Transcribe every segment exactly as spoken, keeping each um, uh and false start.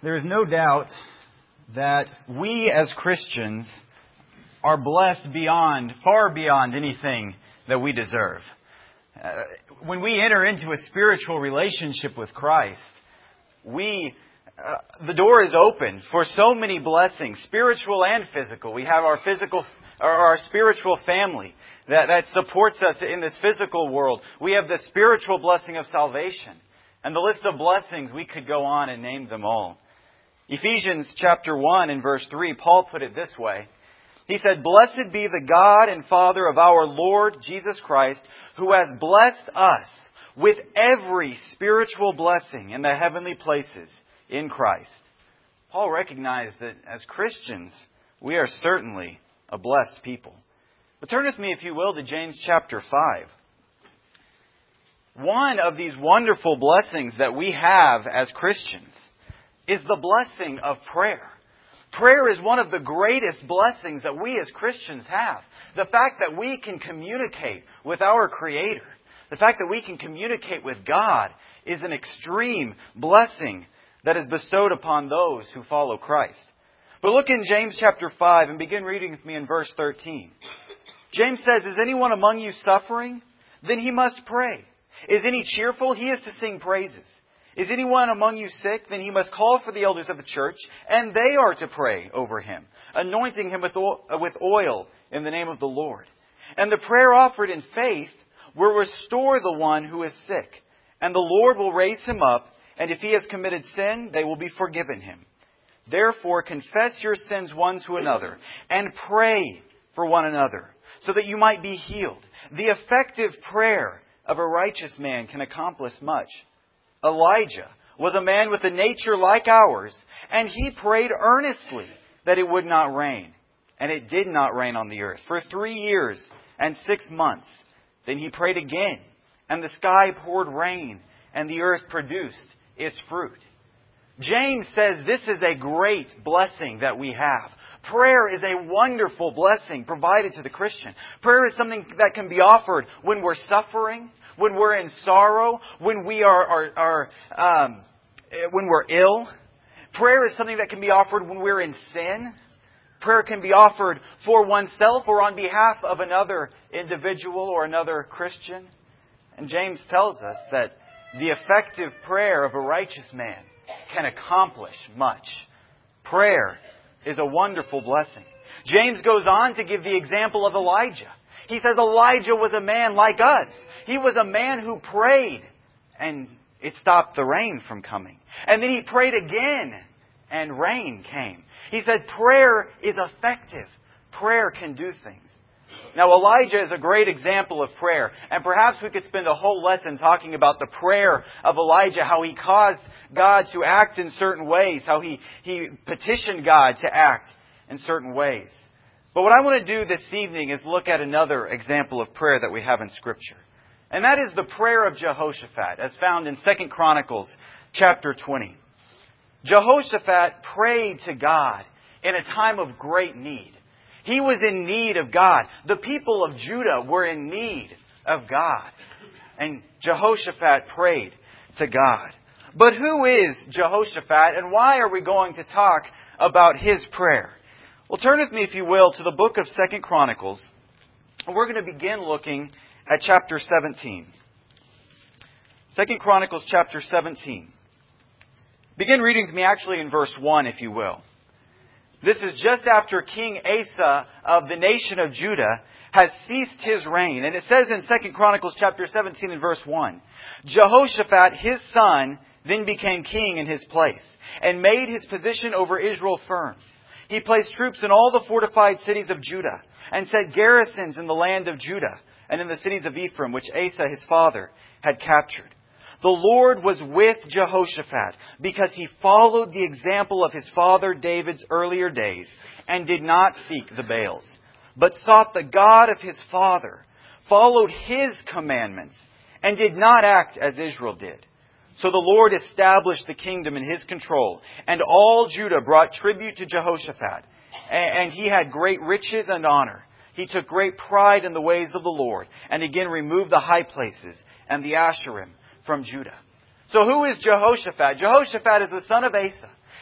There is no doubt that we as Christians are blessed beyond, far beyond anything that we deserve. Uh, when we enter into a spiritual relationship with Christ, we uh, the door is open for so many blessings, spiritual and physical. We have our physical, or our spiritual family that, that supports us in this physical world. We have the spiritual blessing of salvation. And the list of blessings, we could go on and name them all. Ephesians chapter one and verse three, Paul put it this way. He said, "Blessed be the God and Father of our Lord Jesus Christ, who has blessed us with every spiritual blessing in the heavenly places in Christ." Paul recognized that as Christians, we are certainly a blessed people. But turn with me, if you will, to James chapter five. One of these wonderful blessings that we have as Christians is the blessing of prayer. Prayer is one of the greatest blessings that we as Christians have. The fact that we can communicate with our Creator, the fact that we can communicate with God, is an extreme blessing that is bestowed upon those who follow Christ. But look in James chapter five and begin reading with me in verse thirteen. James says, "Is anyone among you suffering? Then he must pray. Is any cheerful? He is to sing praises. Is anyone among you sick? Then he must call for the elders of the church, and they are to pray over him, anointing him with oil in the name of the Lord. And the prayer offered in faith will restore the one who is sick, and the Lord will raise him up, and if he has committed sin, they will be forgiven him. Therefore, confess your sins one to another, and pray for one another, so that you might be healed. The effective prayer of a righteous man can accomplish much." Elijah was a man with a nature like ours, and he prayed earnestly that it would not rain. And it did not rain on the earth for three years and six months. Then he prayed again, and the sky poured rain, and the earth produced its fruit. James says this is a great blessing that we have. Prayer is a wonderful blessing provided to the Christian. Prayer is something that can be offered when we're suffering, when we're in sorrow, when we are, are, are um, when we're ill. Prayer is something that can be offered when we're in sin. Prayer can be offered for oneself or on behalf of another individual or another Christian. And James tells us that the effective prayer of a righteous man can accomplish much. Prayer is a wonderful blessing. James goes on to give the example of Elijah. He says Elijah was a man like us. He was a man who prayed, and it stopped the rain from coming. And then he prayed again, and rain came. He said prayer is effective. Prayer can do things. Now, Elijah is a great example of prayer. And perhaps we could spend a whole lesson talking about the prayer of Elijah, how he caused God to act in certain ways, how he, he petitioned God to act in certain ways. But what I want to do this evening is look at another example of prayer that we have in Scripture. And that is the prayer of Jehoshaphat, as found in Second Chronicles chapter twenty. Jehoshaphat prayed to God in a time of great need. He was in need of God. The people of Judah were in need of God. And Jehoshaphat prayed to God. But who is Jehoshaphat, and why are we going to talk about his prayer? Well, turn with me, if you will, to the book of Second Chronicles. We're going to begin looking at chapter seventeen. Second Chronicles chapter seventeen. Begin reading with me actually in verse one, if you will. This is just after King Asa of the nation of Judah has ceased his reign. And it says in Second Chronicles chapter seventeen and verse one, "Jehoshaphat, his son, then became king in his place, and made his position over Israel firm. He placed troops in all the fortified cities of Judah, and set garrisons in the land of Judah, and in the cities of Ephraim, which Asa his father had captured. The Lord was with Jehoshaphat, because he followed the example of his father David's earlier days, and did not seek the Baals, but sought the God of his father, followed his commandments, and did not act as Israel did. So the Lord established the kingdom in his control, and all Judah brought tribute to Jehoshaphat, and he had great riches and honor. He took great pride in the ways of the Lord, and again removed the high places and the Asherim from Judah." So who is Jehoshaphat? Jehoshaphat is the son of Asa.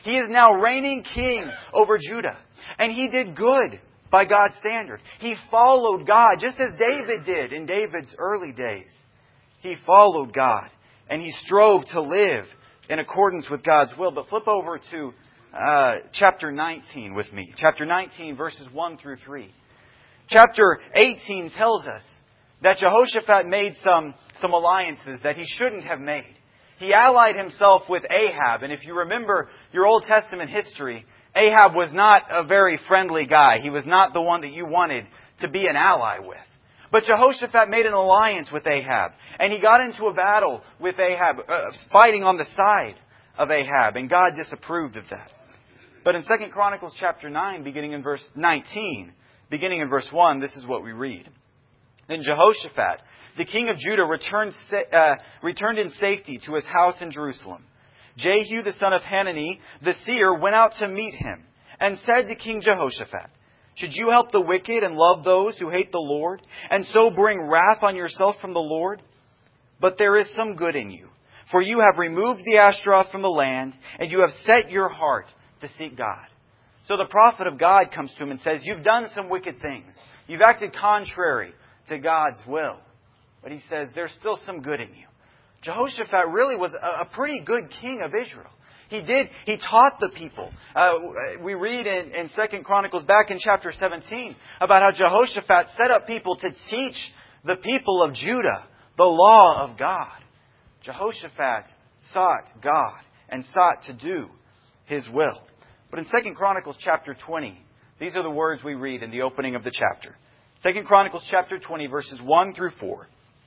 He is now reigning king over Judah. And he did good by God's standard. He followed God, just as David did in David's early days. He followed God, and he strove to live in accordance with God's will. But flip over to uh, chapter nineteen with me. Chapter nineteen, verses one through three. Chapter eighteen tells us that Jehoshaphat made some, some alliances that he shouldn't have made. He allied himself with Ahab. And if you remember your Old Testament history, Ahab was not a very friendly guy. He was not the one that you wanted to be an ally with. But Jehoshaphat made an alliance with Ahab. And he got into a battle with Ahab, uh, fighting on the side of Ahab. And God disapproved of that. But in Second Chronicles chapter nine, beginning in verse nineteen, beginning in verse one, this is what we read. Then Jehoshaphat, the king of Judah, returned, uh, returned in safety to his house in Jerusalem. Jehu, the son of Hanani, the seer, went out to meet him and said to King Jehoshaphat, "Should you help the wicked and love those who hate the Lord, and so bring wrath on yourself from the Lord? But there is some good in you, for you have removed the Ashtaroth from the land, and you have set your heart to seek God." So the prophet of God comes to him and says, "You've done some wicked things. You've acted contrary to God's will." But he says, there's still some good in you. Jehoshaphat really was a, a pretty good king of Israel. He did, he taught the people. Uh, we read in, in Second Chronicles back in chapter seventeen about how Jehoshaphat set up people to teach the people of Judah the law of God. Jehoshaphat sought God and sought to do His will. But in Second Chronicles chapter twenty, these are the words we read in the opening of the chapter. Second Chronicles chapter twenty, verses one through four.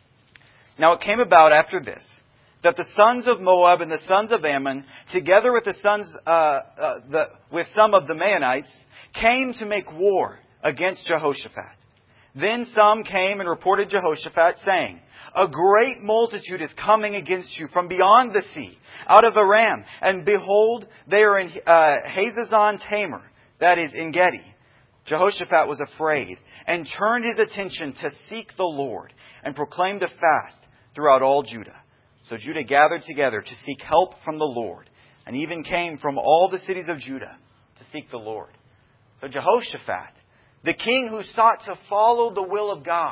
"Now it came about after this, that the sons of Moab and the sons of Ammon, together with the sons, uh, uh, the, with some of the Maonites, came to make war against Jehoshaphat. Then some came and reported Jehoshaphat, saying, 'A great multitude is coming against you from beyond the sea, out of Aram. And behold, they are in uh, Hazazon Tamar, that is, in Gedi.' Jehoshaphat was afraid and turned his attention to seek the Lord and proclaimed a fast throughout all Judah. So Judah gathered together to seek help from the Lord, and even came from all the cities of Judah to seek the Lord." So Jehoshaphat, the king who sought to follow the will of God,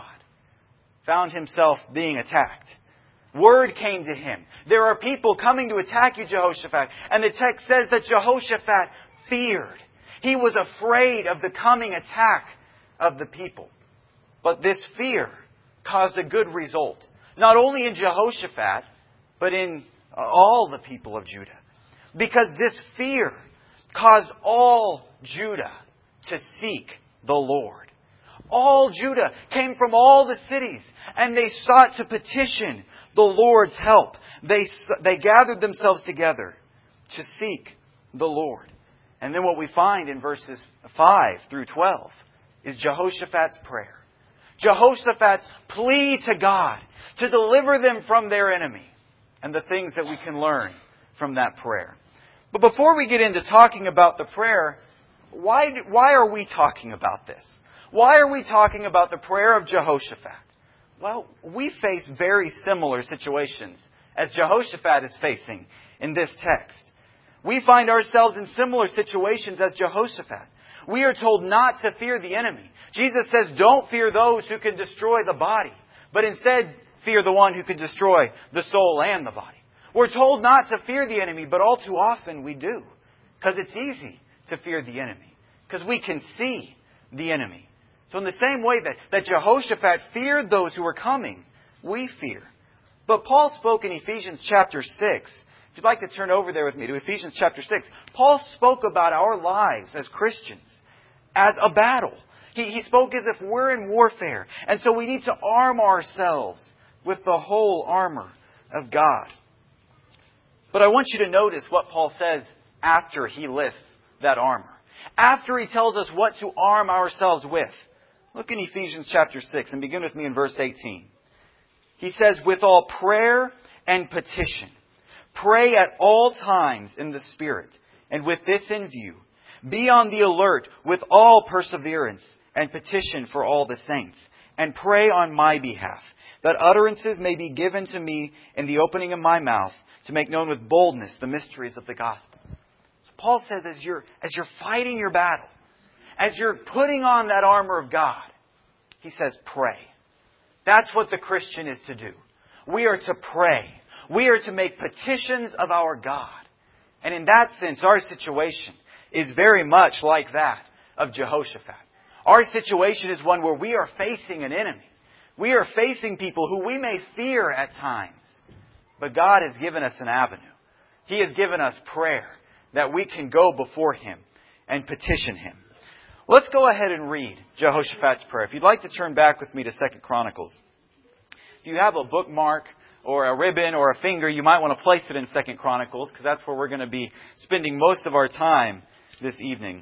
found himself being attacked. Word came to him, "There are people coming to attack you, Jehoshaphat." And the text says that Jehoshaphat feared. He was afraid of the coming attack of the people. But this fear caused a good result. Not only in Jehoshaphat, but in all the people of Judah. Because this fear caused all Judah to seek the Lord. All Judah came from all the cities, and they sought to petition the Lord's help. They, they gathered themselves together to seek the Lord. And then what we find in verses five through twelve is Jehoshaphat's prayer. Jehoshaphat's plea to God to deliver them from their enemy, and the things that we can learn from that prayer. But before we get into talking about the prayer, why, why are we talking about this? Why are we talking about the prayer of Jehoshaphat? Well, we face very similar situations as Jehoshaphat is facing in this text. We find ourselves in similar situations as Jehoshaphat. We are told not to fear the enemy. Jesus says, don't fear those who can destroy the body, but instead fear the one who can destroy the soul and the body. We're told not to fear the enemy, but all too often we do. Because it's easy to fear the enemy. Because we can see the enemy. So in the same way that, that Jehoshaphat feared those who were coming, we fear. But Paul spoke in Ephesians chapter six. If you'd like to turn over there with me to Ephesians chapter six, Paul spoke about our lives as Christians as a battle. He, he spoke as if we're in warfare. And so we need to arm ourselves with the whole armor of God. But I want you to notice what Paul says after he lists that armor. After he tells us what to arm ourselves with. Look in Ephesians chapter six and begin with me in verse eighteen. He says, "With all prayer and petition, pray at all times in the Spirit, and with this in view, be on the alert with all perseverance and petition for all the saints, and pray on my behalf, that utterances may be given to me in the opening of my mouth, to make known with boldness the mysteries of the gospel." So Paul says as you're, as you're fighting your battle, as you're putting on that armor of God, he says pray. That's what the Christian is to do. We are to pray. We are to make petitions of our God. And in that sense, our situation is very much like that of Jehoshaphat. Our situation is one where we are facing an enemy. We are facing people who we may fear at times. But God has given us an avenue. He has given us prayer that we can go before Him and petition Him. Let's go ahead and read Jehoshaphat's prayer. If you'd like to turn back with me to Second Chronicles. If you have a bookmark or a ribbon or a finger, you might want to place it in Second Chronicles, because that's where we're going to be spending most of our time this evening.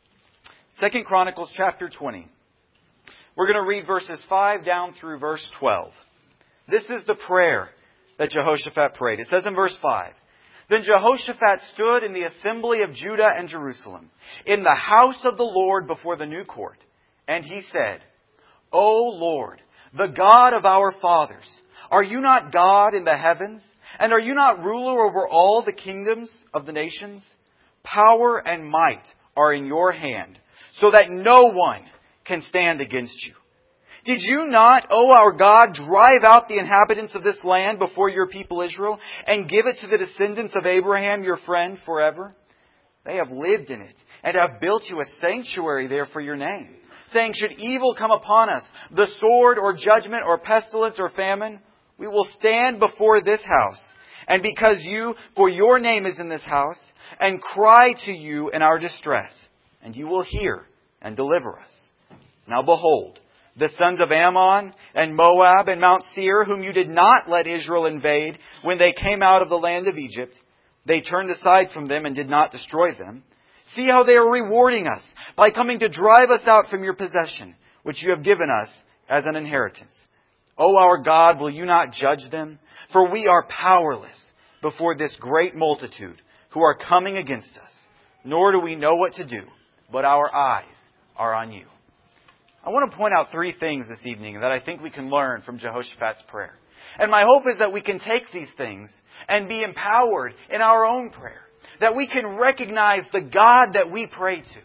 Second Chronicles chapter twenty. We're going to read verses five down through verse twelve. This is the prayer that Jehoshaphat prayed. It says in verse five, Then Jehoshaphat stood in the assembly of Judah and Jerusalem, in the house of the Lord before the new court. And he said, O Lord, the God of our fathers, are you not God in the heavens? And are you not ruler over all the kingdoms of the nations? Power and might are in your hand, so that no one can stand against you. Did you not, O our God, drive out the inhabitants of this land before your people Israel, and give it to the descendants of Abraham, your friend, forever? They have lived in it, and have built you a sanctuary there for your name, saying, should evil come upon us, the sword or judgment or pestilence or famine, we will stand before this house. And because you, for your name is in this house, and cry to you in our distress, and you will hear and deliver us. Now behold, the sons of Ammon and Moab and Mount Seir, whom you did not let Israel invade when they came out of the land of Egypt, they turned aside from them and did not destroy them. See how they are rewarding us by coming to drive us out from your possession, which you have given us as an inheritance. O our God, will you not judge them? For we are powerless before this great multitude who are coming against us, nor do we know what to do, but our eyes are on you. I want to point out three things this evening that I think we can learn from Jehoshaphat's prayer. And my hope is that we can take these things and be empowered in our own prayer. That we can recognize the God that we pray to.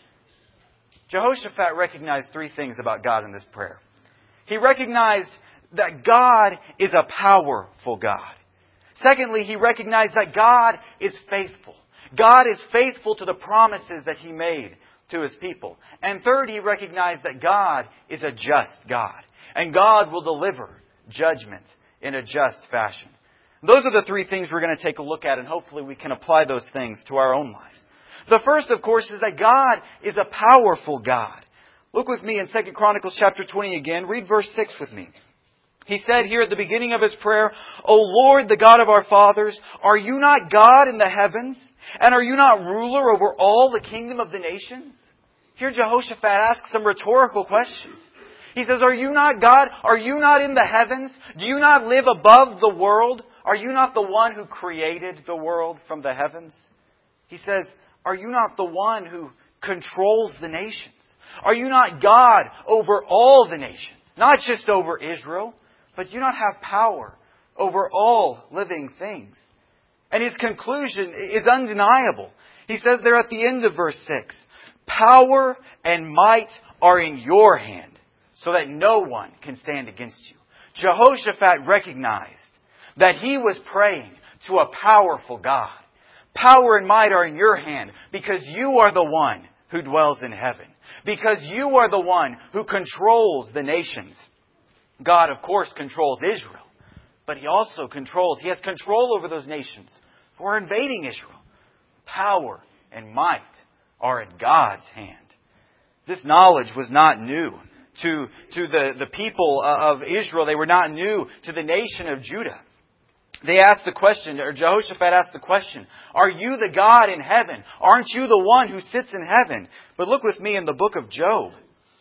Jehoshaphat recognized three things about God in this prayer. He recognized that God is a powerful God. Secondly, he recognized that God is faithful. God is faithful to the promises that He made to His people. And third, he recognized that God is a just God. And God will deliver judgment in a just fashion. Those are the three things we're going to take a look at, and hopefully we can apply those things to our own lives. The first, of course, is that God is a powerful God. Look with me in Second Chronicles chapter twenty again. Read verse six with me. He said here at the beginning of his prayer, O Lord, the God of our fathers, are you not God in the heavens? And are you not ruler over all the kingdom of the nations? Here Jehoshaphat asks some rhetorical questions. He says, are you not God? Are you not in the heavens? Do you not live above the world? Are you not the one who created the world from the heavens? He says, are you not the one who controls the nations? Are you not God over all the nations? Not just over Israel, but do you not have power over all living things? And his conclusion is undeniable. He says there at the end of verse six, power and might are in your hand, so that no one can stand against you. Jehoshaphat recognized that he was praying to a powerful God. Power and might are in your hand because you are the one who dwells in heaven. Because you are the one who controls the nations. God, of course, controls Israel. But He also controls, He has control over those nations who are invading Israel. Power and might are in God's hand. This knowledge was not new to, to the, the people of Israel. They were not new to the nation of Judah. They asked the question, or Jehoshaphat asked the question, are you the God in heaven? Aren't you the one who sits in heaven? But look with me in the book of Job.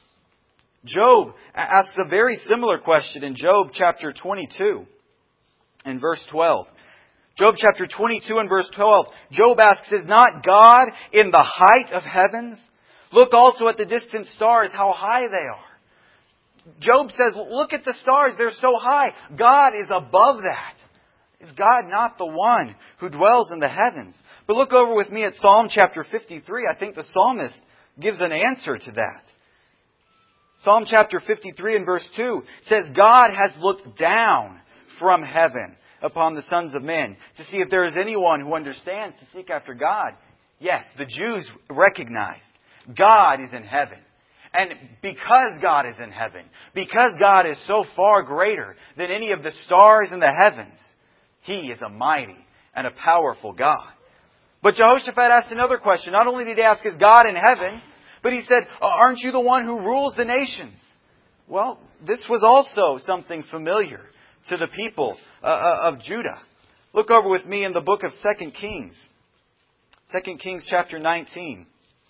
Job asks a very similar question in Job chapter twenty-two and verse twelve. Job chapter twenty-two and verse twelve. Job asks, is not God in the height of heavens? Look also at the distant stars, how high they are. Job says, look at the stars, they're so high. God is above that. Is God not the one who dwells in the heavens? But look over with me at Psalm chapter fifty-three. I think the psalmist gives an answer to that. Psalm chapter fifty-three and verse two says, God has looked down from heaven upon the sons of men to see if there is anyone who understands to seek after God. Yes, the Jews recognized God is in heaven. And because God is in heaven, because God is so far greater than any of the stars in the heavens, He is a mighty and a powerful God. But Jehoshaphat asked another question. Not only did he ask, is God in heaven? But he said, aren't you the one who rules the nations? Well, this was also something familiar to the people uh, of Judah. Look over with me in the book of Second Kings. Second Kings chapter nineteen.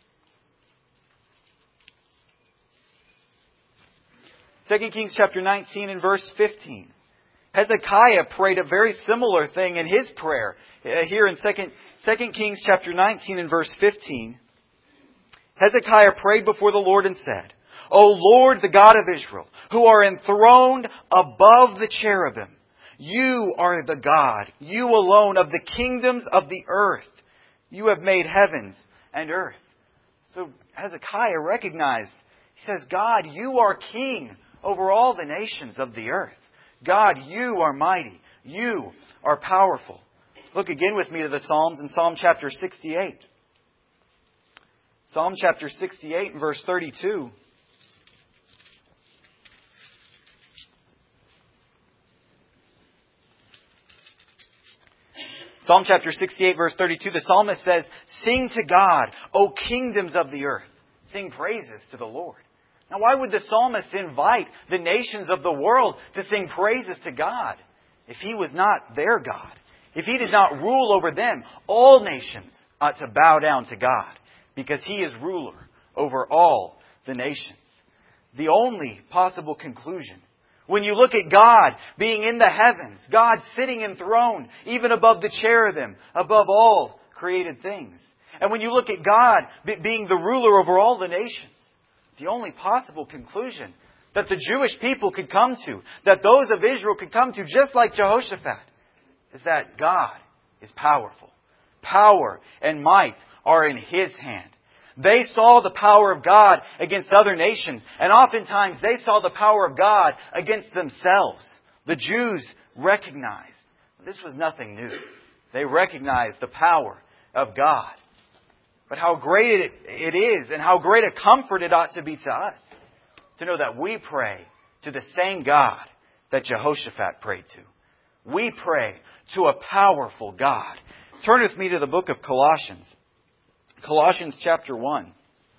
Second Kings chapter nineteen and verse fifteen. Hezekiah prayed a very similar thing in his prayer. Uh, here in Second Second Kings chapter nineteen and verse fifteen. Hezekiah prayed before the Lord and said, O Lord, the God of Israel, who are enthroned above the cherubim, You are the God, You alone of the kingdoms of the earth. You have made heavens and earth. So Hezekiah recognized, he says, God, You are king over all the nations of the earth. God, You are mighty. You are powerful. Look again with me to the Psalms in Psalm chapter sixty-eight. Psalm chapter sixty-eight and verse thirty-two. Psalm chapter sixty-eight verse thirty-two, the psalmist says, Sing to God, O kingdoms of the earth. Sing praises to the Lord. Now why would the psalmist invite the nations of the world to sing praises to God if He was not their God? If He did not rule over them, all nations ought to bow down to God because He is ruler over all the nations. The only possible conclusion, when you look at God being in the heavens, God sitting enthroned even above the cherubim, above all created things. And when you look at God being the ruler over all the nations, the only possible conclusion that the Jewish people could come to, that those of Israel could come to, just like Jehoshaphat, is that God is powerful. Power and might are in His hand. They saw the power of God against other nations, and oftentimes they saw the power of God against themselves. The Jews recognized this was nothing new. They recognized the power of God. But how great it, it is, and how great a comfort it ought to be to us, to know that we pray to the same God that Jehoshaphat prayed to. We pray to a powerful God. Turn with me to the book of Colossians. Colossians chapter one.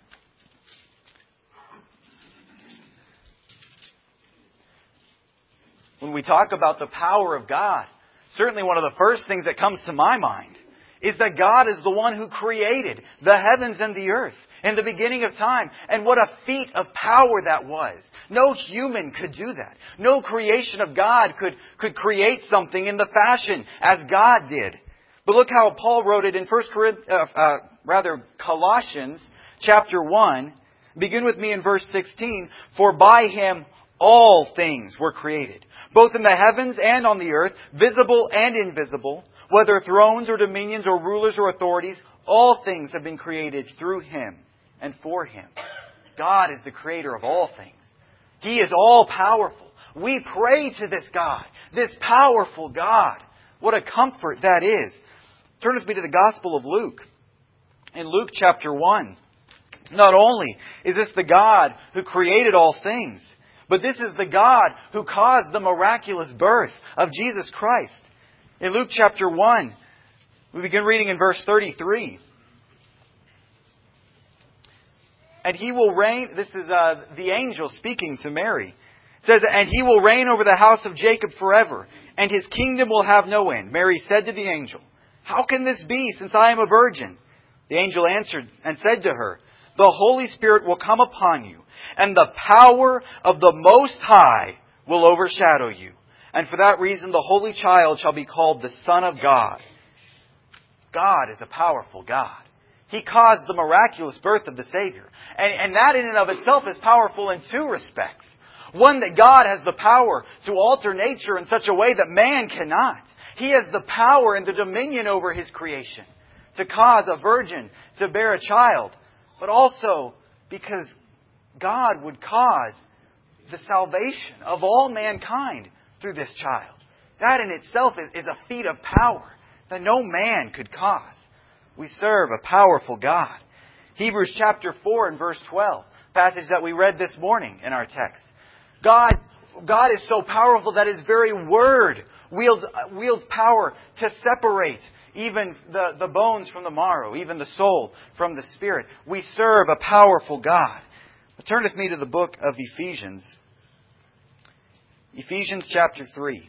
When we talk about the power of God, certainly one of the first things that comes to my mind is that God is the one who created the heavens and the earth in the beginning of time. And what a feat of power that was. No human could do that. No creation of God could, could create something in the fashion as God did. But look how Paul wrote it in First Corinthians, uh, uh, rather Colossians chapter one. Begin with me in verse sixteen. For by Him all things were created, both in the heavens and on the earth, visible and invisible, whether thrones or dominions or rulers or authorities, all things have been created through Him and for Him. God is the creator of all things. He is all powerful. We pray to this God, this powerful God. What a comfort that is. Turn with me to the Gospel of Luke. In Luke chapter one, not only is this the God who created all things, but this is the God who caused the miraculous birth of Jesus Christ. In Luke chapter one, we begin reading in verse thirty-three. And He will reign, this is uh, the angel speaking to Mary. It says, and He will reign over the house of Jacob forever, and His kingdom will have no end. Mary said to the angel, How can this be, since I am a virgin? The angel answered and said to her, The Holy Spirit will come upon you, and the power of the Most High will overshadow you. And for that reason, the Holy Child shall be called the Son of God. God is a powerful God. He caused the miraculous birth of the Savior. And, and that in and of itself is powerful in two respects. One that God has the power to alter nature in such a way that man cannot. He has the power and the dominion over His creation to cause a virgin to bear a child, but also because God would cause the salvation of all mankind through this child. That in itself is a feat of power that no man could cause. We serve a powerful God. Hebrews chapter four and verse twelve, passage that we read this morning in our text. God, God is so powerful that His very word wields, wields power to separate even the, the bones from the marrow, even the soul from the spirit. We serve a powerful God. Turn with me to the book of Ephesians. Ephesians chapter three.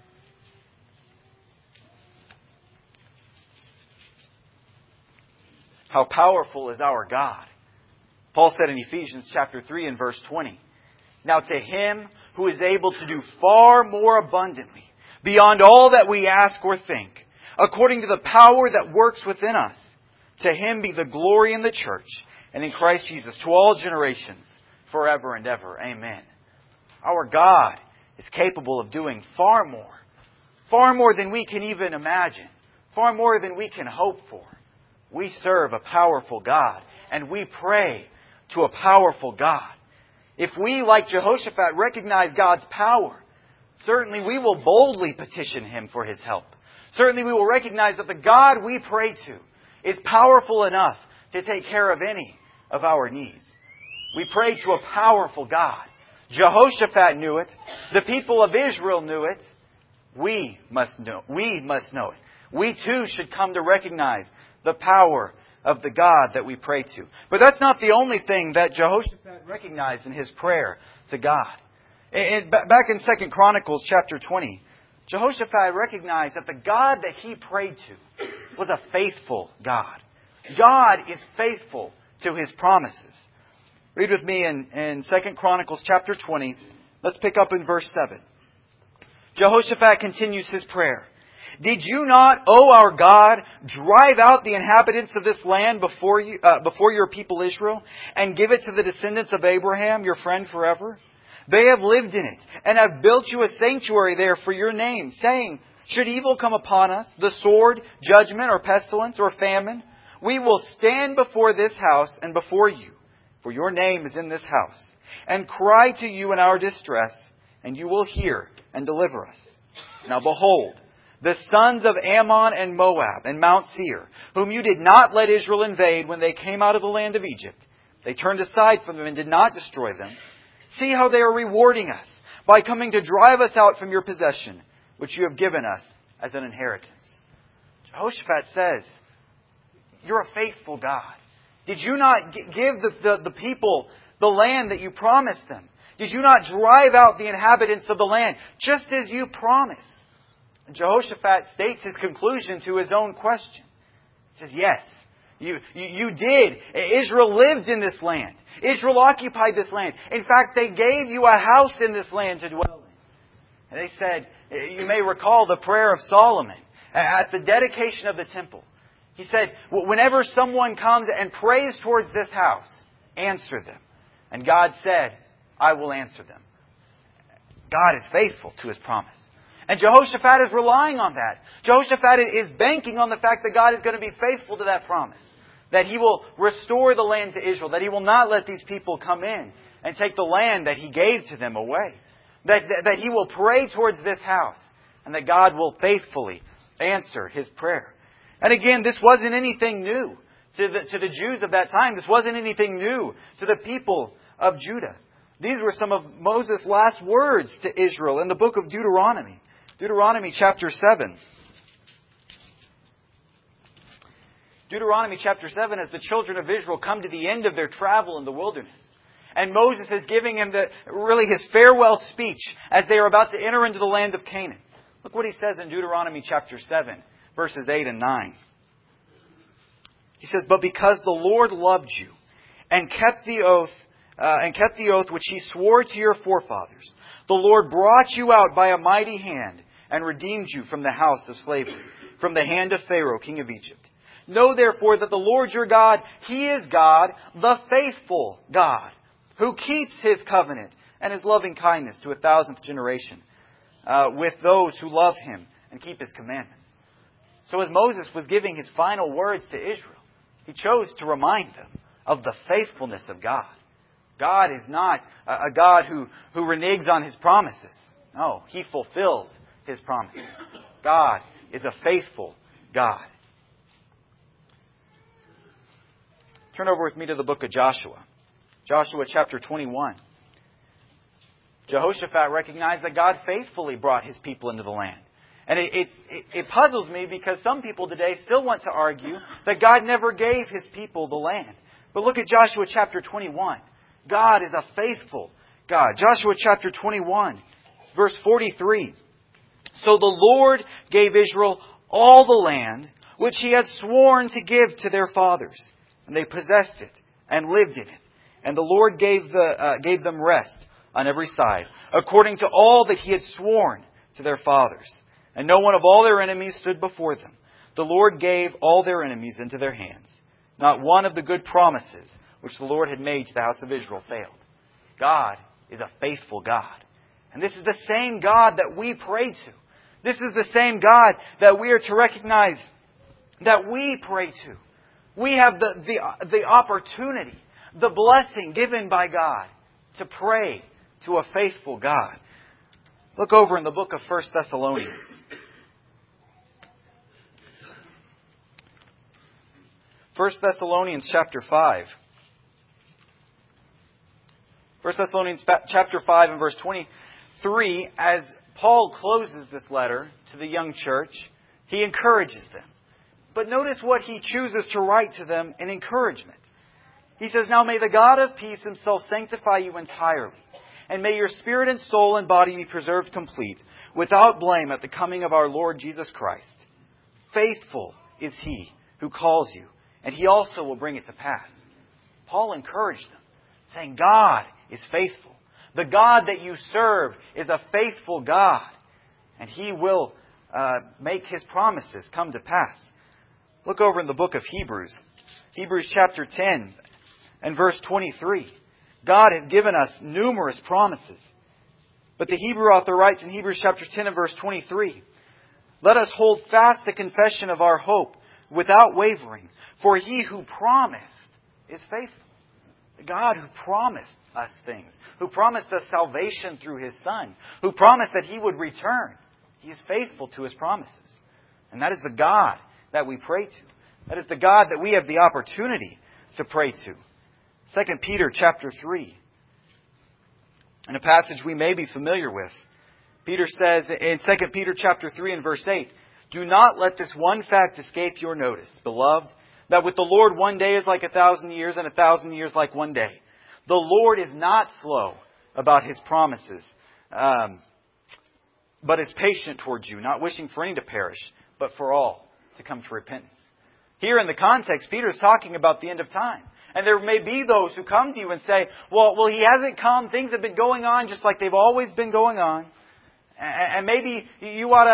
How powerful is our God. Paul said in Ephesians chapter three and verse twenty, "Now to Him who is able to do far more abundantly, beyond all that we ask or think, according to the power that works within us, to Him be the glory in the church and in Christ Jesus to all generations, forever and ever. Amen." Our God is capable of doing far more. Far more than we can even imagine. Far more than we can hope for. We serve a powerful God, and we pray to a powerful God. If we, like Jehoshaphat, recognize God's power, certainly we will boldly petition Him for His help. Certainly we will recognize that the God we pray to is powerful enough to take care of any of our needs. We pray to a powerful God. Jehoshaphat knew it. The people of Israel knew it. We must know. We must know it. We too should come to recognize the power of the God that we pray to. But that's not the only thing that Jehoshaphat recognized in his prayer to God. In, back in Second Chronicles chapter twenty, Jehoshaphat recognized that the God that he prayed to was a faithful God. God is faithful to His promises. Read with me in, in Second Chronicles chapter twenty. Let's pick up in verse seven. Jehoshaphat continues his prayer. "Did you not, O our God, drive out the inhabitants of this land before you, uh, before your people Israel, and give it to the descendants of Abraham, your friend, forever? They have lived in it, and have built you a sanctuary there for your name, saying, should evil come upon us, the sword, judgment, or pestilence, or famine, we will stand before this house and before you, for your name is in this house, and cry to you in our distress, and you will hear and deliver us. Now behold, the sons of Ammon and Moab and Mount Seir, whom you did not let Israel invade when they came out of the land of Egypt, they turned aside from them and did not destroy them. See how they are rewarding us by coming to drive us out from your possession, which you have given us as an inheritance." Jehoshaphat says, "You're a faithful God. Did you not give the, the, the people the land that you promised them? Did you not drive out the inhabitants of the land just as you promised?" And Jehoshaphat states his conclusion to his own question. He says, yes, you, you, you did. Israel lived in this land. Israel occupied this land. In fact, they gave you a house in this land to dwell in. And they said, you may recall the prayer of Solomon at the dedication of the temple. He said, whenever someone comes and prays towards this house, answer them. And God said, I will answer them. God is faithful to His promise. And Jehoshaphat is relying on that. Jehoshaphat is banking on the fact that God is going to be faithful to that promise. That He will restore the land to Israel. That He will not let these people come in and take the land that He gave to them away. That, that, that He will pray towards this house. And that God will faithfully answer His prayer. And again, this wasn't anything new to the, to the Jews of that time. This wasn't anything new to the people of Judah. These were some of Moses' last words to Israel in the book of Deuteronomy. Deuteronomy chapter seven. Deuteronomy chapter seven, as the children of Israel come to the end of their travel in the wilderness. And Moses is giving him the, really his farewell speech as they are about to enter into the land of Canaan. Look what he says in Deuteronomy chapter seven, verses eight and nine. He says, "But because the Lord loved you and kept the oath, uh, and kept the oath which He swore to your forefathers, the Lord brought you out by a mighty hand and redeemed you from the house of slavery, from the hand of Pharaoh, king of Egypt. Know therefore that the Lord your God, He is God, the faithful God, who keeps His covenant and His loving kindness to a thousandth generation uh, with those who love Him and keep His commandments. So as Moses was giving his final words to Israel, he chose to remind them of the faithfulness of God. God is not a God who, who reneges on His promises. No, He fulfills His promises. God is a faithful God. Turn over with me to the book of Joshua. Joshua chapter twenty-one. Jehoshaphat recognized that God faithfully brought His people into the land. And it, it, it puzzles me because some people today still want to argue that God never gave His people the land. But look at Joshua chapter twenty-one. God is a faithful God. Joshua chapter twenty-one, verse forty-three. So the Lord gave Israel all the land which He had sworn to give to their fathers. And they possessed it and lived in it. And the Lord gave, the, uh, gave them rest on every side, according to all that He had sworn to their fathers. And no one of all their enemies stood before them. The Lord gave all their enemies into their hands. Not one of the good promises which the Lord had made to the house of Israel failed. God is a faithful God. And this is the same God that we pray to. This is the same God that we are to recognize that we pray to. We have the, the, the opportunity, the blessing given by God to pray to a faithful God. Look over in the book of First Thessalonians. First Thessalonians chapter five. First Thessalonians chapter five and verse twenty-three, as Paul closes this letter to the young church, he encourages them. But notice what he chooses to write to them in encouragement. He says, "Now may the God of peace Himself sanctify you entirely, and may your spirit and soul and body be preserved complete, without blame at the coming of our Lord Jesus Christ. Faithful is He who calls you, and He also will bring it to pass." Paul encouraged them, saying, God is faithful. The God that you serve is a faithful God, and He will uh, make His promises come to pass. Look over in the book of Hebrews. Hebrews chapter ten and verse twenty-three. God has given us numerous promises. But the Hebrew author writes in Hebrews chapter ten and verse twenty-three, "Let us hold fast the confession of our hope without wavering, for He who promised is faithful." The God who promised us things, who promised us salvation through His Son, who promised that He would return, He is faithful to His promises. And that is the God that we pray to. That is the God that we have the opportunity to pray to. Second Peter chapter three. In a passage we may be familiar with. Peter says in Second Peter chapter three and verse eight, "Do not let this one fact escape your notice, beloved, that with the Lord one day is like a thousand years, and a thousand years like one day. The Lord is not slow about His promises, um, but is patient towards you, not wishing for any to perish, but for all to come to repentance." Here in the context, Peter is talking about the end of time. And there may be those who come to you and say, well, well, He hasn't come. Things have been going on just like they've always been going on. And maybe you ought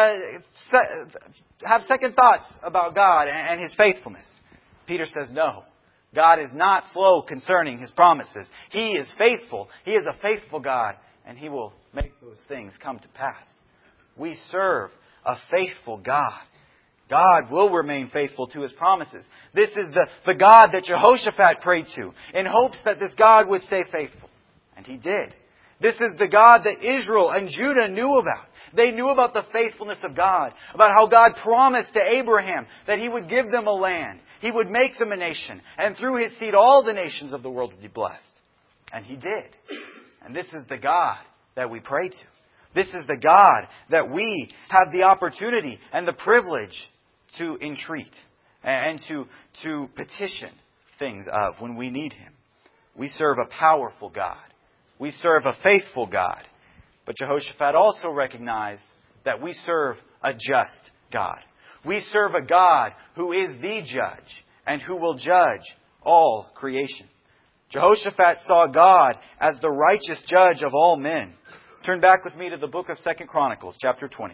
to have second thoughts about God and His faithfulness. Peter says, no. God is not slow concerning His promises. He is faithful. He is a faithful God, and He will make those things come to pass. We serve a faithful God. God will remain faithful to His promises. This is the, the God that Jehoshaphat prayed to in hopes that this God would stay faithful. And He did. This is the God that Israel and Judah knew about. They knew about the faithfulness of God, about how God promised to Abraham that He would give them a land. He would make them a nation. And through His seed, all the nations of the world would be blessed. And He did. And this is the God that we pray to. This is the God that we have the opportunity and the privilege to entreat and to, to petition things of when we need Him. We serve a powerful God. We serve a faithful God. But Jehoshaphat also recognized that we serve a just God. We serve a God who is the judge and who will judge all creation. Jehoshaphat saw God as the righteous judge of all men. Turn back with me to the book of Second Chronicles, chapter twenty.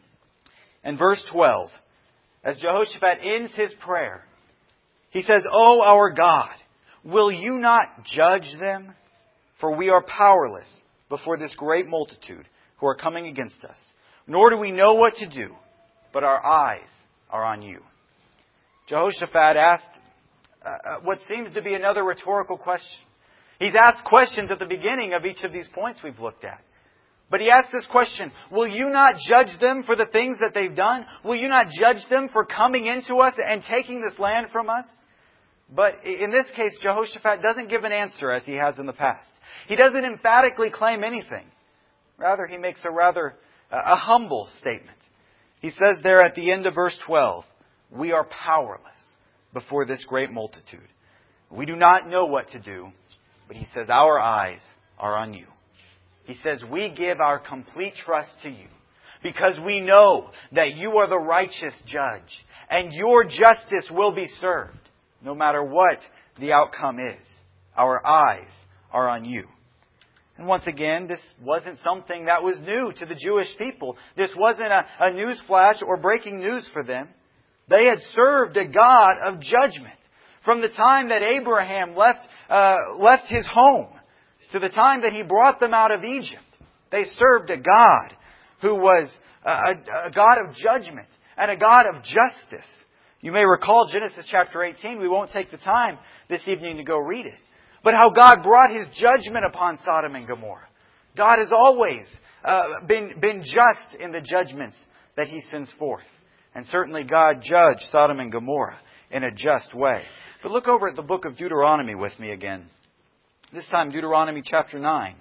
And verse twelve. As Jehoshaphat ends his prayer, he says, "O our God, will You not judge them? For we are powerless, before this great multitude who are coming against us. Nor do we know what to do, but our eyes are on you." Jehoshaphat asked uh, what seems to be another rhetorical question. He's asked questions at the beginning of each of these points we've looked at. But he asked this question, will you not judge them for the things that they've done? Will you not judge them for coming into us and taking this land from us? But in this case, Jehoshaphat doesn't give an answer as he has in the past. He doesn't emphatically claim anything. Rather, he makes a rather a humble statement. He says there at the end of verse twelve, "We are powerless before this great multitude. We do not know what to do." But he says, "Our eyes are on you." He says, "We give our complete trust to you because we know that you are the righteous judge and your justice will be served no matter what the outcome is. Our eyes are on you." And once again, this wasn't something that was new to the Jewish people. This wasn't a, a news flash or breaking news for them. They had served a God of judgment. From the time that Abraham left, uh, left his home to the time that he brought them out of Egypt, they served a God who was a, a God of judgment and a God of justice. You may recall Genesis chapter eighteen. We won't take the time this evening to go read it. But how God brought His judgment upon Sodom and Gomorrah. God has always uh, been, been just in the judgments that He sends forth. And certainly God judged Sodom and Gomorrah in a just way. But look over at the book of Deuteronomy with me again. This time Deuteronomy chapter nine.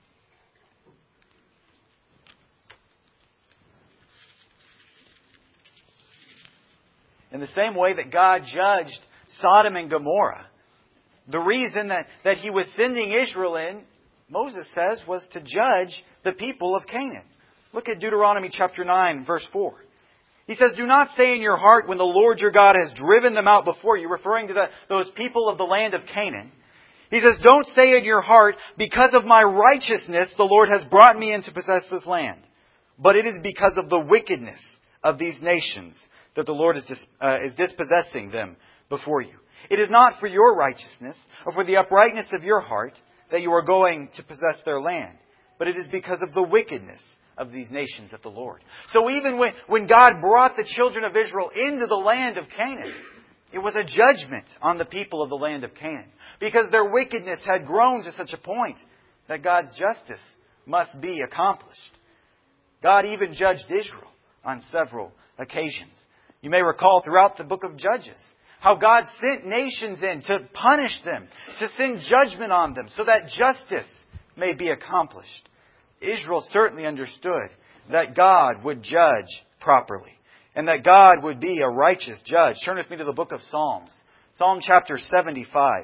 In the same way that God judged Sodom and Gomorrah, the reason that, that He was sending Israel in, Moses says, was to judge the people of Canaan. Look at Deuteronomy chapter nine, verse four. He says, "Do not say in your heart when the Lord your God has driven them out before you," referring to the, those people of the land of Canaan. He says, "Don't say in your heart, because of my righteousness the Lord has brought me in to possess this land. But it is because of the wickedness of these nations that the Lord is, dis, uh, is dispossessing them before you. It is not for your righteousness or for the uprightness of your heart that you are going to possess their land, but it is because of the wickedness of these nations that the Lord." So even when, when God brought the children of Israel into the land of Canaan, it was a judgment on the people of the land of Canaan, because their wickedness had grown to such a point that God's justice must be accomplished. God even judged Israel on several occasions. You may recall throughout the book of Judges how God sent nations in to punish them, to send judgment on them, so that justice may be accomplished. Israel certainly understood that God would judge properly, and that God would be a righteous judge. Turn with me to the book of Psalms. Psalm chapter seventy-five.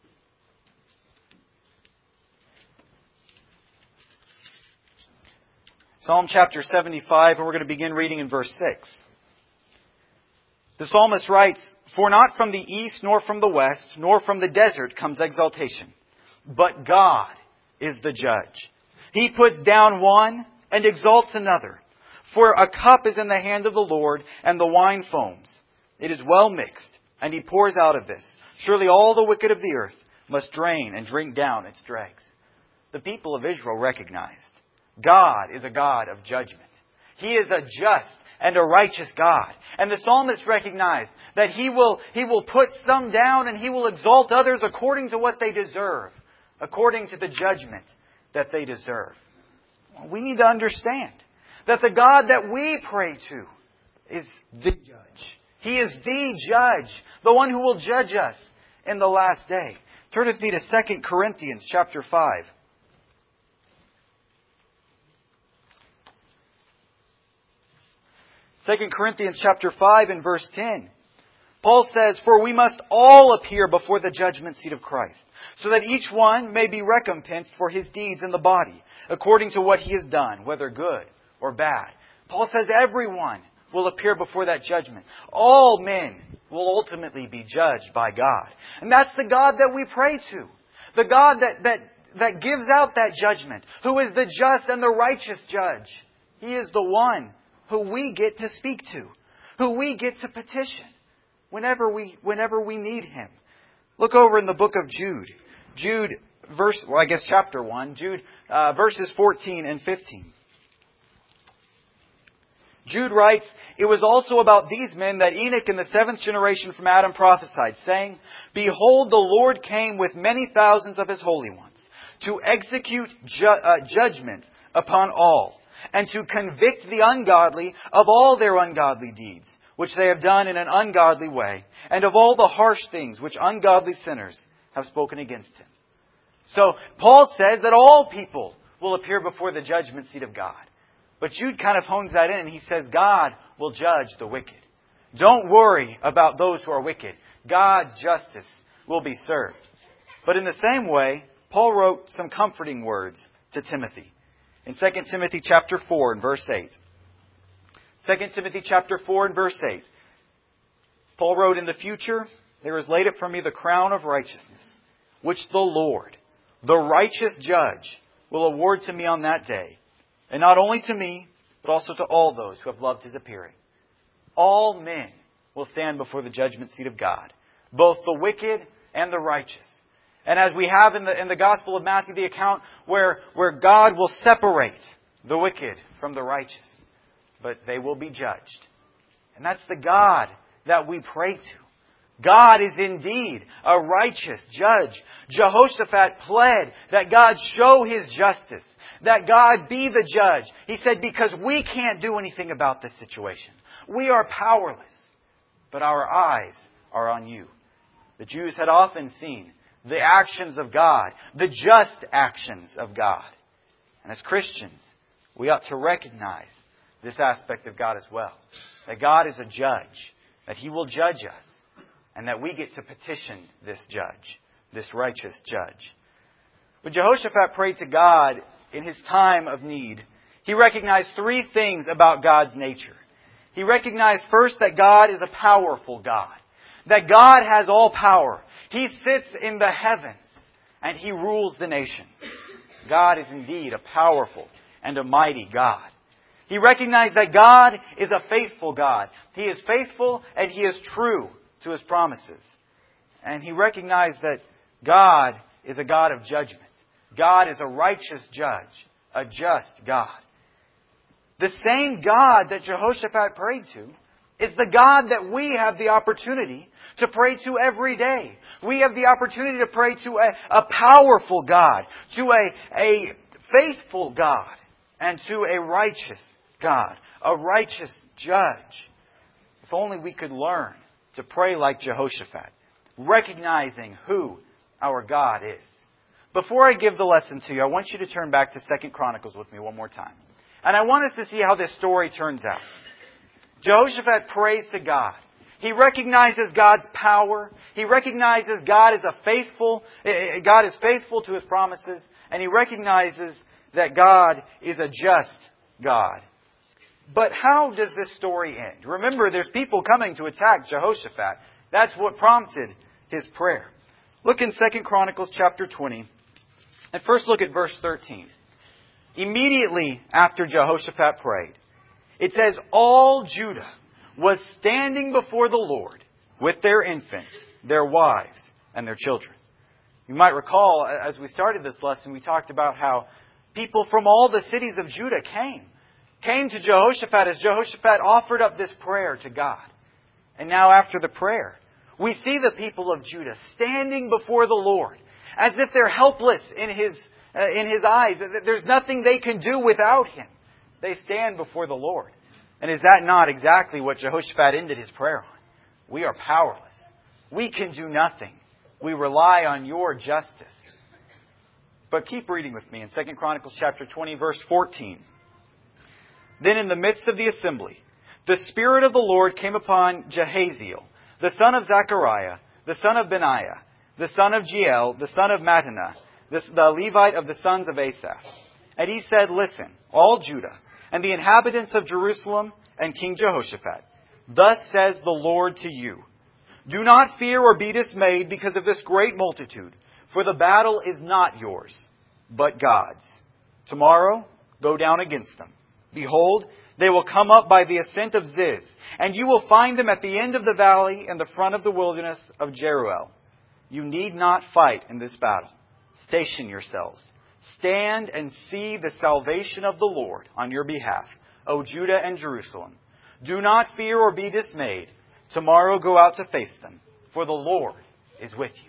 Psalm chapter seventy-five, and we're going to begin reading in verse six. The psalmist writes, "For not from the east, nor from the west, nor from the desert comes exaltation, but God is the judge. He puts down one and exalts another. For a cup is in the hand of the Lord, and the wine foams. It is well mixed, and He pours out of this. Surely all the wicked of the earth must drain and drink down its dregs." The people of Israel recognized God is a God of judgment. He is a just and a righteous God. And the psalmist recognized that He will, He will put some down and He will exalt others according to what they deserve, according to the judgment that they deserve. We need to understand that the God that we pray to is the judge. He is the judge, the one who will judge us in the last day. Turn with me to Second Corinthians chapter five. Second Corinthians chapter five and verse ten. Paul says, "For we must all appear before the judgment seat of Christ, so that each one may be recompensed for his deeds in the body, according to what he has done, whether good or bad." Paul says everyone will appear before that judgment. All men will ultimately be judged by God. And that's the God that we pray to. The God that, that, that gives out that judgment, who is the just and the righteous judge. He is the one who we get to speak to, who we get to petition whenever we, whenever we need Him. Look over in the book of Jude. Jude verse, well, I guess chapter one, Jude, uh, verses fourteen and fifteen. Jude writes, "It was also about these men that Enoch in the seventh generation from Adam prophesied, saying, Behold, the Lord came with many thousands of His holy ones, to execute ju- uh, judgment upon all, and to convict the ungodly of all their ungodly deeds, which they have done in an ungodly way, and of all the harsh things which ungodly sinners have spoken against Him." So, Paul says that all people will appear before the judgment seat of God. But Jude kind of hones that in and he says God will judge the wicked. Don't worry about those who are wicked. God's justice will be served. But in the same way, Paul wrote some comforting words to Timothy. In Second Timothy chapter four and verse eight. Second Timothy chapter four and verse eight. Paul wrote, "In the future there is laid up for me the crown of righteousness, which the Lord, the righteous judge, will award to me on that day. And not only to me, but also to all those who have loved His appearing." All men will stand before the judgment seat of God, both the wicked and the righteous. And as we have in the, in the Gospel of Matthew, the account where, where God will separate the wicked from the righteous. But they will be judged. And that's the God that we pray to. God is indeed a righteous judge. Jehoshaphat pled that God show His justice, that God be the judge. He said, because we can't do anything about this situation. We are powerless, but our eyes are on You. The Jews had often seen the actions of God, the just actions of God. And as Christians, we ought to recognize this aspect of God as well. That God is a judge, that He will judge us, and that we get to petition this judge, this righteous judge. When Jehoshaphat prayed to God in his time of need, he recognized three things about God's nature. He recognized first that God is a powerful God, that God has all power. He sits in the heavens and He rules the nations. God is indeed a powerful and a mighty God. He recognized that God is a faithful God. He is faithful and He is true to His promises. And he recognized that God is a God of judgment. God is a righteous judge, a just God. The same God that Jehoshaphat prayed to is the God that we have the opportunity to pray to every day. We have the opportunity to pray to a, a powerful God, to a, a faithful God, and to a righteous God, a righteous judge. If only we could learn to pray like Jehoshaphat, recognizing who our God is. Before I give the lesson to you, I want you to turn back to Second Chronicles with me one more time. And I want us to see how this story turns out. Jehoshaphat prays to God. He recognizes God's power. He recognizes God is a faithful, God is faithful to His promises. And he recognizes that God is a just God. But how does this story end? Remember, there's people coming to attack Jehoshaphat. That's what prompted his prayer. Look in Second Chronicles chapter twenty. And first look at verse thirteen. Immediately after Jehoshaphat prayed, it says, all Judah was standing before the Lord with their infants, their wives, and their children. You might recall, as we started this lesson, we talked about how people from all the cities of Judah came. Came to Jehoshaphat as Jehoshaphat offered up this prayer to God. And now after the prayer, we see the people of Judah standing before the Lord as if they're helpless in His, uh, in His eyes. There's nothing they can do without Him. They stand before the Lord. And is that not exactly what Jehoshaphat ended his prayer on? We are powerless. We can do nothing. We rely on Your justice. But keep reading with me in Second Chronicles chapter twenty, verse fourteen. Then in the midst of the assembly, the Spirit of the Lord came upon Jehaziel, the son of Zechariah, the son of Benaiah, the son of Jeiel, the son of Mattaniah, the, the Levite of the sons of Asaph. And he said, listen, all Judah, and the inhabitants of Jerusalem, and King Jehoshaphat, thus says the Lord to you, do not fear or be dismayed because of this great multitude, for the battle is not yours, but God's. Tomorrow, go down against them. Behold, they will come up by the ascent of Ziz, and you will find them at the end of the valley in the front of the wilderness of Jeruel. You need not fight in this battle. Station yourselves. Stand and see the salvation of the Lord on your behalf, O Judah and Jerusalem. Do not fear or be dismayed. Tomorrow go out to face them, for the Lord is with you.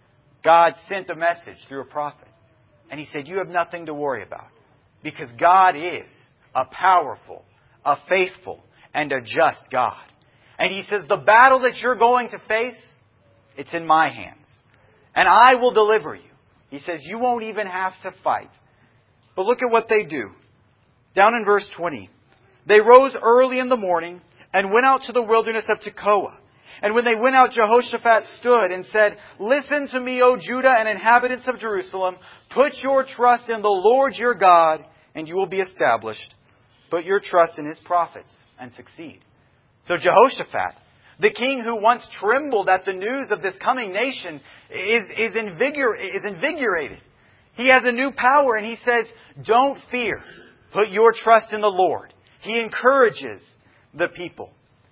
God sent a message through a prophet. And He said, you have nothing to worry about. Because God is a powerful, a faithful, and a just God. And He says, the battle that you're going to face, it's in my hands. And I will deliver you. He says, you won't even have to fight. But look at what they do. Down in verse twenty. They rose early in the morning and went out to the wilderness of Tekoa. And when they went out, Jehoshaphat stood and said, listen to me, O Judah and inhabitants of Jerusalem. Put your trust in the Lord your God, and you will be established. Put your trust in His prophets and succeed. So Jehoshaphat, the king who once trembled at the news of this coming nation, is, is, invigor, is invigorated. He has a new power, and he says, don't fear. Put your trust in the Lord. He encourages the people.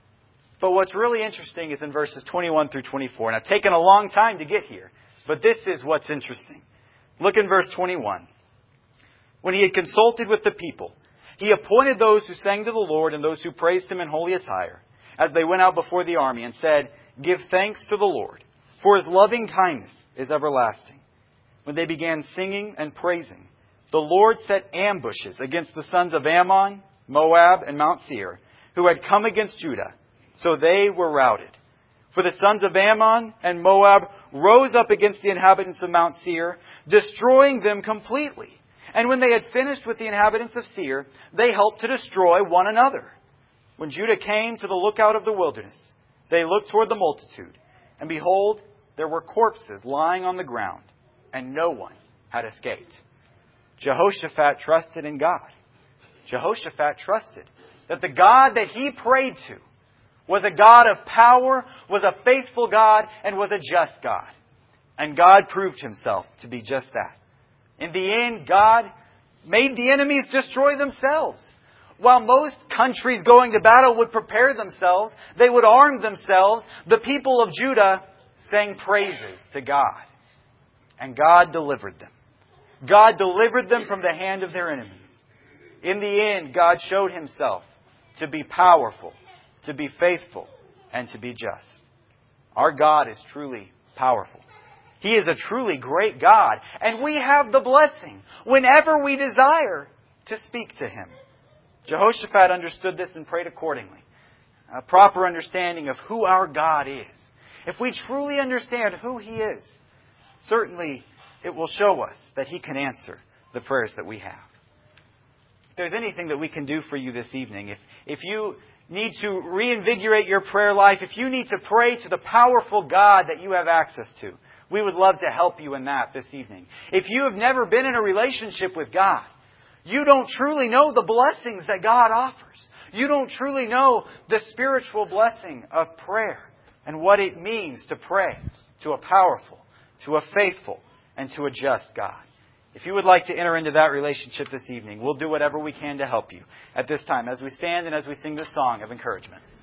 But what's really interesting is in verses twenty-one through twenty-four. And I've taken a long time to get here, but this is what's interesting. Look in verse twenty-one. When he had consulted with the people, he appointed those who sang to the Lord and those who praised Him in holy attire, as they went out before the army, and said, give thanks to the Lord, for His loving kindness is everlasting. When they began singing and praising, the Lord set ambushes against the sons of Ammon, Moab, and Mount Seir, who had come against Judah. So they were routed. For the sons of Ammon and Moab rose up against the inhabitants of Mount Seir, destroying them completely. And when they had finished with the inhabitants of Seir, they helped to destroy one another. When Judah came to the lookout of the wilderness, they looked toward the multitude, and behold, there were corpses lying on the ground, and no one had escaped. Jehoshaphat trusted in God. Jehoshaphat trusted that the God that he prayed to was a God of power, was a faithful God, and was a just God. And God proved Himself to be just that. In the end, God made the enemies destroy themselves. While most countries going to battle would prepare themselves, they would arm themselves, the people of Judah sang praises to God. And God delivered them. God delivered them from the hand of their enemies. In the end, God showed Himself to be powerful, to be faithful, and to be just. Our God is truly powerful. He is a truly great God. And we have the blessing whenever we desire to speak to Him. Jehoshaphat understood this and prayed accordingly. A proper understanding of who our God is. If we truly understand who He is, certainly it will show us that He can answer the prayers that we have. If there's anything that we can do for you this evening, if, if you need to reinvigorate your prayer life, if you need to pray to the powerful God that you have access to, we would love to help you in that this evening. If you have never been in a relationship with God, you don't truly know the blessings that God offers. You don't truly know the spiritual blessing of prayer and what it means to pray to a powerful, to a faithful, and to a just God. If you would like to enter into that relationship this evening, we'll do whatever we can to help you at this time as we stand and as we sing this song of encouragement.